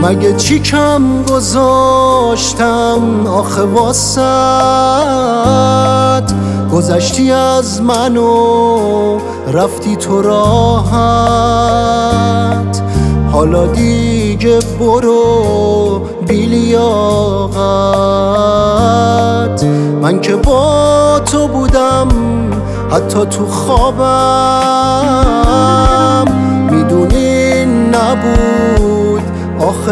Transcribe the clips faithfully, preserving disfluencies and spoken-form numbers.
مگه چی کم گذاشتم آخه واسط؟ گذشتی از من و رفتی تو راحت. حالا دیگه برو بی لیاقت. من که با تو بودم حتی تو خوابم، میدونی نبود آخه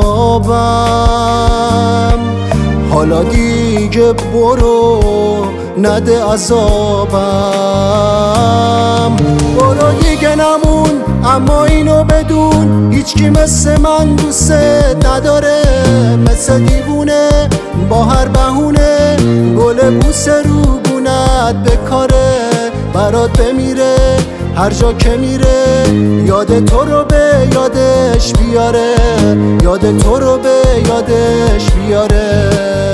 جوابم. حالا دیگه برو نده عذابم. برو دیگه نمون، اما اینو بدون هیچکی مثل من دوست نداره. مثل دیوونه با هر بهونه گل بوس رو گونت بکاره. برات بمیره هر جا که میره، یاد تو رو به یادش بیاره، یاد تو رو به یادش بیاره.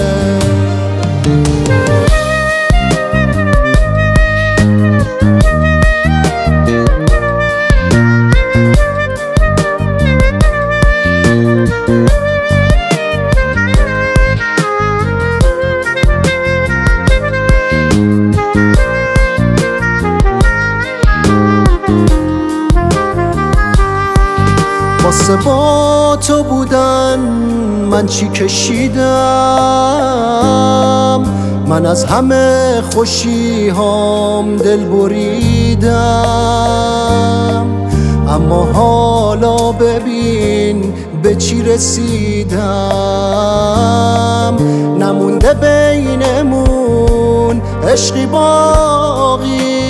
واسه با تو بودن من چی کشیدم؟ من از همه خوشی هام دل بریدم. اما حالا ببین به چی رسیدم. نمونده بینمون عشقی باقی.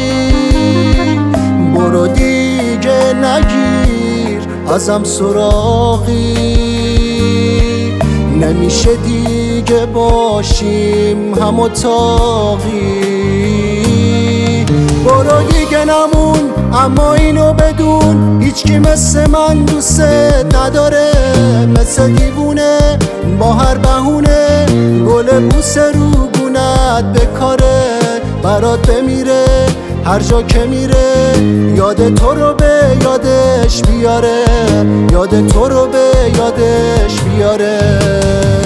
برو دیگه نگیر ازم سراغی. نمیشه دیگه باشیم هم اتاقی. برو دیگه نمون، اما اینو بدون هیچکی مثل من دوست نداره. مثل دیوونه با هر بهونه گل بوس رو گونت بکاره. برات بمیره هر جا که میره، یاد تو رو به یادش بیاره، یاد تو رو به یادش بیاره.